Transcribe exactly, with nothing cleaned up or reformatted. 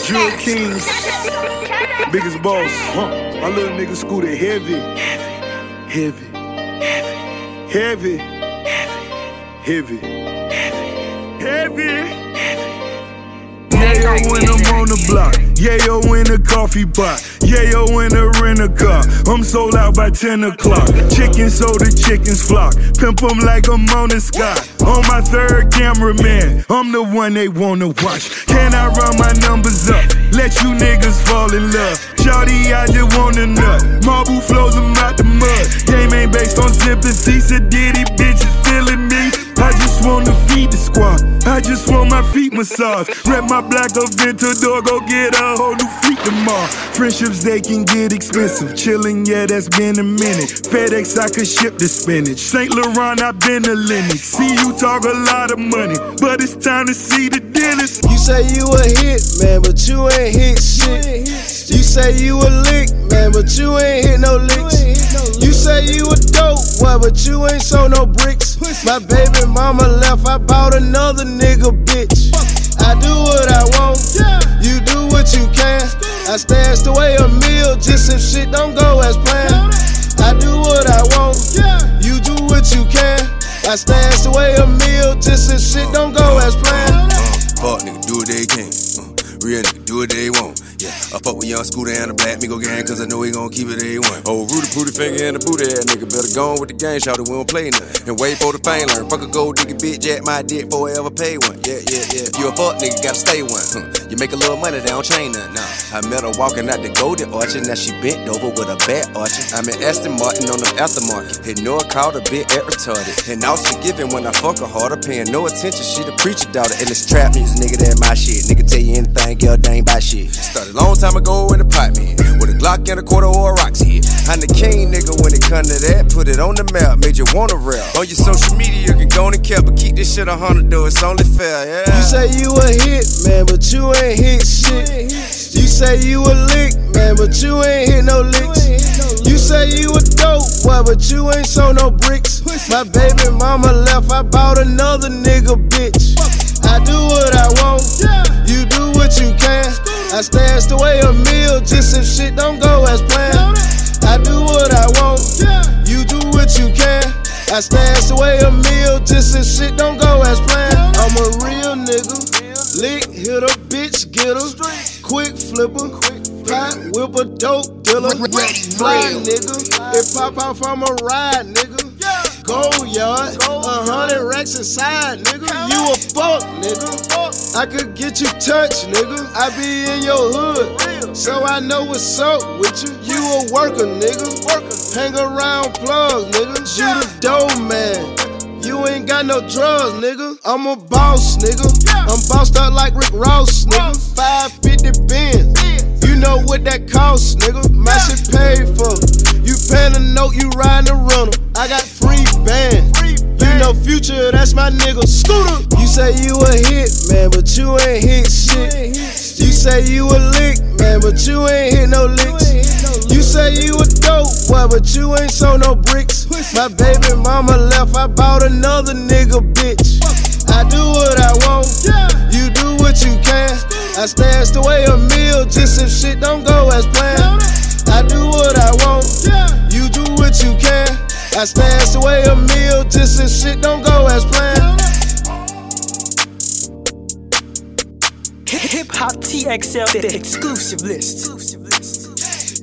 Jewel Kings, biggest boss. Huh. My little nigga scooted heavy, heavy, heavy, heavy, heavy. Yayo when I'm on the block, yayo in a coffee pot, yayo in a rent-a-car. I'm sold out by ten o'clock. Chicken soda, chickens flock. Pimp 'em like I'm on the sky. On my third cameraman, I'm the one they wanna watch. Can I run my numbers up? Let you niggas fall in love. Shawty, I just wanna nut. Marble flows 'em out the mud. Game ain't based on sympathy. Sadiddy bitches feeling me. I just wanna feed the squad. I just want my feet massaged. Rep my black Aventador, go get a whole new feet tomorrow. Friendships, they can get expensive. Chillin', yeah, that's been a minute. FedEx, I could ship the spinach. Saint Laurent, I been a Lennox. See you talk a lot of money, but it's time to see the dealers. You say you a hit, man, but you ain't hit shit. You say you a lick, man, but you ain't hit no licks. You say you a dope boy, but you ain't sold no bricks. My baby mama left, I bought another nigga, bitch. I do what I want, you do what you can. I stashed away a meal just if shit don't go as planned. I do what I want, you do what you can. I stashed away a meal just if shit don't go as planned. Uh, fuck nigga, do what they can. Uh, real nigga, do what they want. Yeah, I fuck with young Scooter and the Black Migo gang, cause I know he gon' keep it A one. Oh, Rudy Pooty finger and the booty ass nigga, better go on with the game, shout it, we don't play nothing. And wait for the fame, learn. Fuck a gold digger, bitch, jack my dick before I ever pay one. Yeah, yeah, yeah. If you a fuck nigga, gotta stay one. Huh. You make a little money, they don't change nothing. Nah. I met her walking out the Golden Orchard, now she bent over with a bad archer. I'm in Aston Martin on the aftermarket. Hit no called a bit at retarded. And I was forgiving when I fuck her harder, paying no attention. She the preacher daughter, and it's trap music, nigga, that my shit. Nigga tell you anything, girl, they ain't buy shit. Started a long time ago in the pot, man, with a Glock and a quarter or a Roxy. I'm the king, nigga, when it come to that. Put it on the map, made you wanna rap. On your social media, you can go and cap, but keep this shit a hundred though, it's only fair, yeah. You say you a hit, man, but you ain't hit shit. You say you a lick, man, but you ain't hit no licks. You say you a dope boy, but you ain't sold no bricks. My baby mama left, I bought another nigga, bitch. I do what I want, you do what you can. I stashed away a meal just if shit don't go as planned. I do what I want, you do what you can. I stashed away a meal just if shit don't go as planned. I'm a real nigga, lick, hit a bitch, get her, quick flipper, pot whipper, dope dealer, fly nigga. It pop off, I'm a ride nigga. Gold yard, a hundred racks inside, nigga. You a fuck, nigga. I could get you touched, nigga. I be in your hood, so I know what's up with you. You a worker, nigga. Hang around plugs, nigga. You the dope man. You ain't got no drugs, nigga. I'm a boss, nigga. I'm bossed up like Rick Ross, nigga. five fifty Benz. You know what that costs, nigga. My shit paid for. You paying a note, you riding a runner. I got free band. You know Future, that's my nigga. Scooter. You say you a hit, man, but you ain't hit shit. You say you a lick, man, but you ain't hit no licks. You say you a dope boy, but you ain't sold no bricks. My baby mama left, I bought another nigga, bitch. I do what I want, you do what you can. I stashed away a meal just if shit don't go as planned. I do what I want, you do what you can. I stashed away a meal just if shit don't go as planned. Hip Hop T X L, the exclusive list.